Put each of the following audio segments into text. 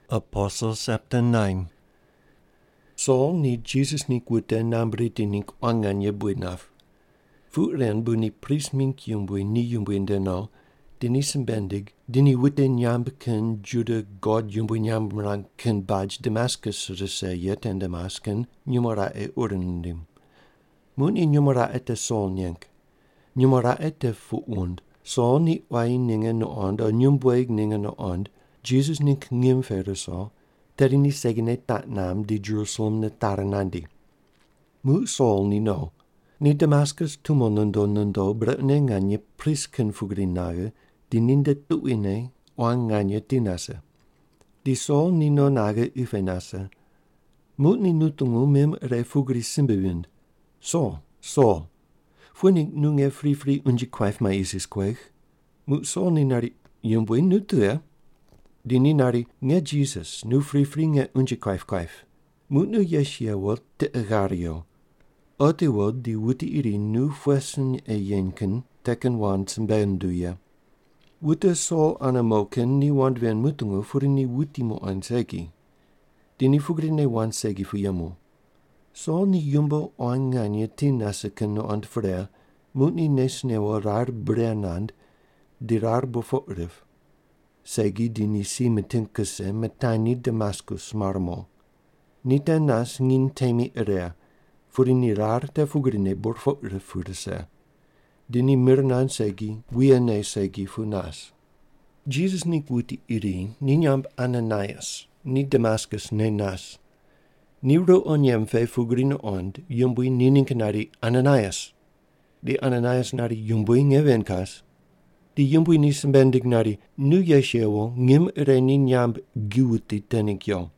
Apostles chapter 9. Saul ni Jesus ni kuta nambri tinik wanganya buinaf. Fu ren bu ni pris mink yumbui ni yumbui ndeno, dini sembendig, dini wite nyamb ken Juda God yumbui nyamb rang ken baj Damascus rese yet en Damasken, nyumara e urendim. Muni nyumara ete Saul nyenk. Nyumara ete fu und. Saul ni wai ninge no ond, o nyumbuig ninge no ond, Jesus nink ngim verder so, teri ni segine tat nam di Jerusalem ne taranandi. Mu Saul ni no. Ni Damascus tumo nundo bretne nganye prisken fugrinage, di ninde tuine oan nganye tinase. Di Saul ni no nage ufenase. Mu ni nutungu mem re fugri simbewind. Saul. Fuenik nunge free unji kwaif ma isis kwech. Mu Saul ni nari yumbui nutua. Dini nari nge Jesus nu free nge unji kwaif. Moet nu Yeshua wat te agario. Ote wat die wuti iri nu fuesen e jenken teken want sembenduya. Wute Saul anamoken ni want wen mutungu furi ni wuti mo ansegi. Dini fugri ne want segi fu yamu. Saul ni yumbo oanganye tinaseken no antfrea, moet ni nesnewa rar brenand, di rar bofotrif. Segi dini si metinkese metani Damascus marmo. Nita nas ngin temi area, furi ni rar te fugrine borfotrif furese. Dini mirnan segi, wiene segi funas. Jesus ni wuti iri, ni nyamb Ananias, ni Damascus ne nas. Ni ro onyem fe fugrine ond, yumbui nininkanari Ananias. Di Ananias nari yumbui ngevenkas. Di yumbui ni sembendig nari, nu Yeshewo ngim re ni nyamb giwuti tenikyo.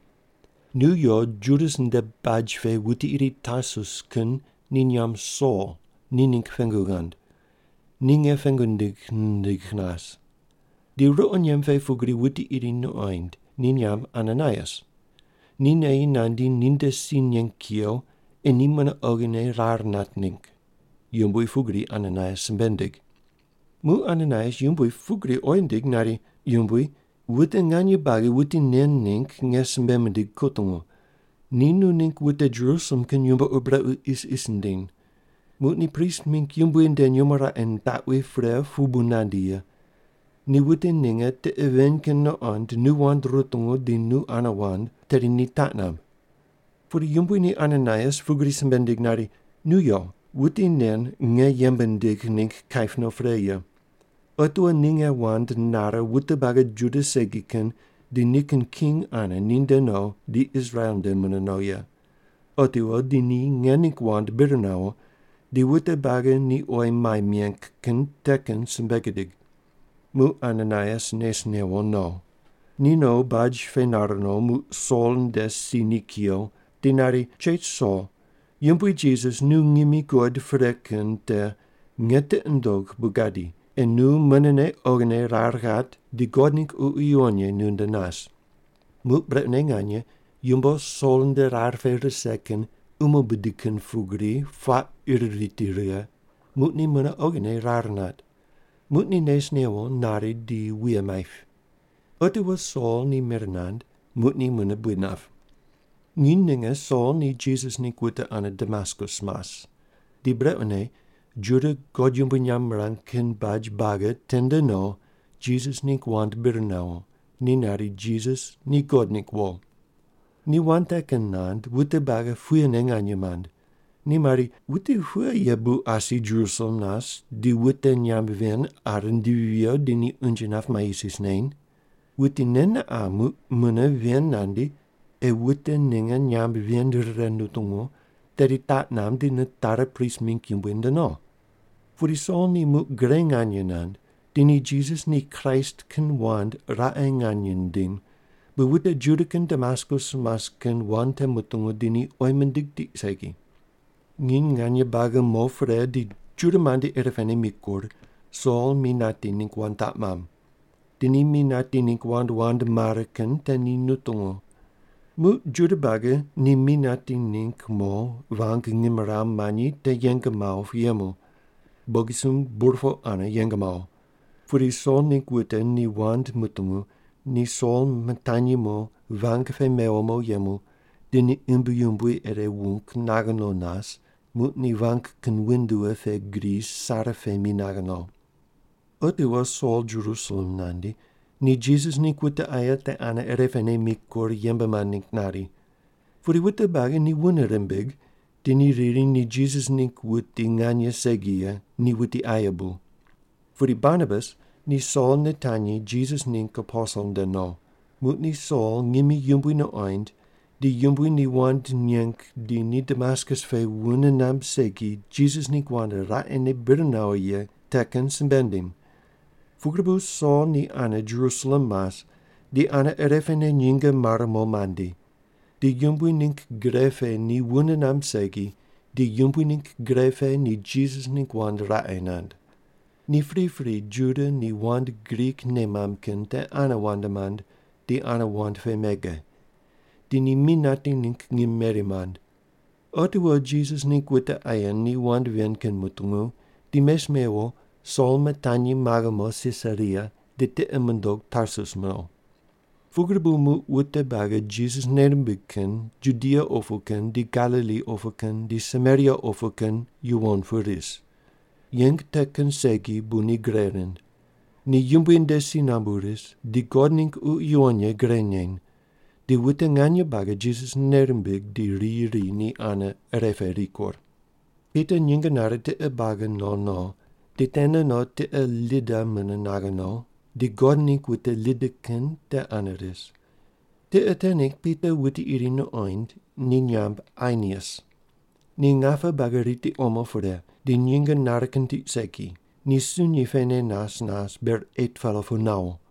Nu yo Judas nde baj fe wuti iri Tarsus kun ni nyam Saul, ninink fengugand. Ninge fengundig ndignas. Di ro onyem fe fugri wuti iri no oind, ni nyam Ananias. Ni nei nandi ninde sinyenkio, en ni mana ogene rar natnink. Yumbui fugri Ananias sembendig. Mu Ananias yumbui fugri oindig nari yumbui, wute nganye bagi wuti nen nink nge sembendig kotongo. Ninu nink wute Jerusalem ken yumba ubreu is isending. Mu ni priest mink yumbui den yumara en tatwe fre fubunandia. Ni wute ninge te even ken no ond nu wand rotongo di nu anawand teri ni tatnam. Voor yumbui ni Ananias fugri sembendig nari, nu yo, wuti nen nge yembendig nink kaif no freya. Otua ninge wand nara wute baga Juda segiken di niken king ana ninde no di Israel de munanoya. Otua di ni ngenik wand birnao di wute baga ni oi mai mienk ken teken sembegedig. Mu Ananias nesnewo no. Nino baj fenarno mu Saul des sinikio dinari chet Saul. Yumbui Jesus nu ngimi god freken te ngete endog bugadi. En nu menene ogene rargat di godnik uionje nunde nas. Mu bretne nganje, jumbo solende rarverde seken, bediken fugri, fa irritiria, moet ni mene ogene rarnat. Moet ni nesnewo nari di wiemaif. Ote was Saul ni mirnand, moet ni mene buinaf. Ninge Saul ni Jesus ni kuta ana Damascus mas. Di bretne, Juda God yumbunyam rankin baj baga tende no, Jesus nik want birnao, ni nari Jesus, ni God nik wo. Ni want ekenand, wute baga fuyeneng anyemand. Ni mari, wute fuye yebu asi Jerusalem nas, di wute nyam ven aren di vio di ni unjenaf maisis nein. Wute nenne amu mune ven nandi, e wute ninge nyam ven rendutungo, teri tat nam di netare pris mink yumbwinde no. Voor die Saul ni mu greng anjenand, dini Jesus ni Christ ken wand ra enganjen din, bewute Judiken Damascus mas ken wand mutungo dini oimendig di segi. Ngin nganje baga mo fre di Judamandi erefene mikor, Saul mi nati nink wand tatmam. Dini mi nati nink wand marken teni nutungo. Mu Judabaga ni mi nati nink mo wank ngimram mani te yengemau yemu. Bogisum burfo ana yengamau. Voor die Saul nik wute ni wand mutungu, ni sol matani mo vank fe meo mo yemu, di ni imbu ere wunk nagano nas, mut ni vank kan windue fe gris sara fe mi nagano. Otiwa sol Jerusalem nandi, ni Jesus ni kuta aya te ana ere fene mikor yembaman nik nari. Furi wita baga ni wunerembig, di ni riri ni Jesus ni wuti nganya segia ni wuti ayabu. Furi Barnabas, ni Saul netani Jesus nink apostle de no. Mut ni Saul ngimi yumbui no oind, di yumbui ni wand nyank di ni Damascus fe wunenam segi Jesus ni wanda ra ene birnao ye teken sembendim. Fugrabu Saul ni ana Jerusalem mas, di ana erefene nyinga maramo mandi. Di yumbui nink grefe ni wunenam segi, di yumbui nink grefe ni Jesus nink wanda ra enand. Ni free Juda ni wand Greek nemamken te ana wandamand, di ana wand fe mege. Di ni minati nink merimand. Otiwa Jesus nink wita ayan ni wand venken mutungu, di mes mewo, sol matani magamo Caesarea, di te emendog Tarsus mo. Fugrabu mu wita baga Jesus nerembiken, Judea ofuken, di Galilee ofuken, di Samaria ofuken, yuwon furis. Yenk teken segi buni greren. Ni yumbinde sinamburis, di godnink u ionye grenyen. Di witenganya baga Jesus nerembig di ri ni ana referikor. Peter nyinganare te e baga no, di tena no te e lida menenaga no, di godnink wite lideken te anaris. Te etenik Peter wite iri no oind, ni nyamb Aeneas. Ni ngafa bagariti omo fore, di nyinga narakanti seki, ni sunyi fene nas ber etfalo funao.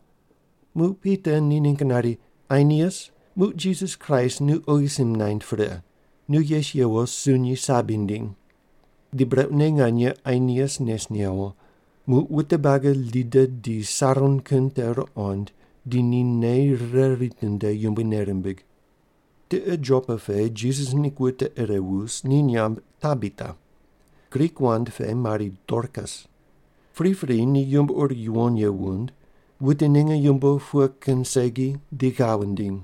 Mu Peter ni ninkanari, Aeneas, mu Jesus Christ nu oisim naind fore, nu yesyewo sunyi sabinding. Di brepne nganya Aeneas nesnyewo, mu witabaga lida di saron ter ond, di ni ne reritende yumbinerembig. Te e jopa fe Jesus ni kwita erewus ni nyamb Tabitha. Greek wand fe mari Dorcas. Free ni yumb yuon ye wund, witeninga yumbo fuaken segi di gawending.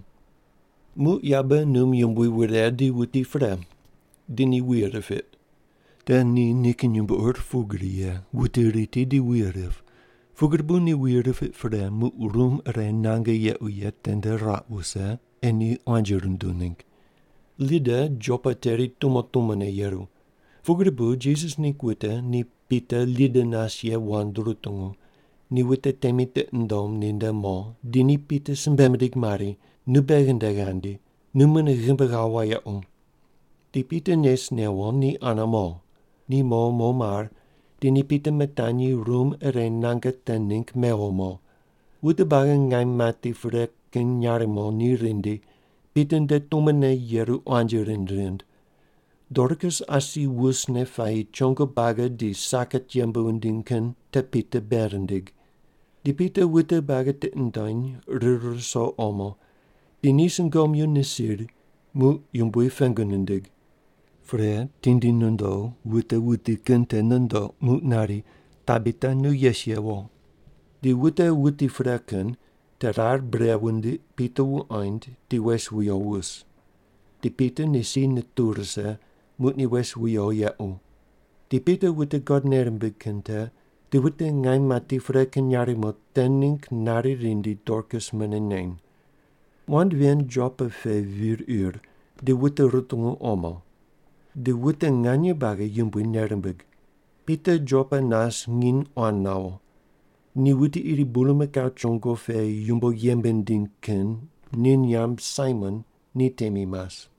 Mu yabe num yumbui wirer di wuti fre, di ni weere fit. Den ni niken yumbo fugrie, wutiriti di weeref. Fugerbu ni weere fit fre mu rum re nanga ye uyet tende ratwuse, en ni angerunduning. Lida jopa teri tumotumane yeru. Fugerbu Jesus ni kwita ni pita lida nasye wandrutungu, ni wita temite ndom ninda mo, di ni pita sembemedig mari, nu begendegandi, nu mene gimbagawa ya Di pita nes newo ni anamo, ni mo mar, di ni pita metani rum ere nanga tenink meo mo. Wita bagan ngay mati frek ken nyarimo ni rindi, piten de tumene yeru angerindrind. Dorcas asi wusne fai chongo baga di sakat yembundinken te pita berendig. Di pita wita baga te indain rirur so omo, di nisen gom yun nisir, mu yumbui fengunendig. Fre tindi nundo, wita wuti kente nundo, mu nari, Tabitha nu yesyewo. Di wita wuti freken, terar brewundi pita wu eind, di wes wio wus. Di pita nisi naturse, moet ni wes wio yeu. Di pita wita god nerembig kente, di wita ngay mati freken yarimot tenink nari rindi Dorcas menenein. Wand wien jopa fe uur, di wita rutungu omo. Di wita nganya baga yumbui nerembig. Pita jopa nas ngin oanao. Ni wita iri bulume chongo fe yumbo yembendinken, nin yam Simon, ni temi mas.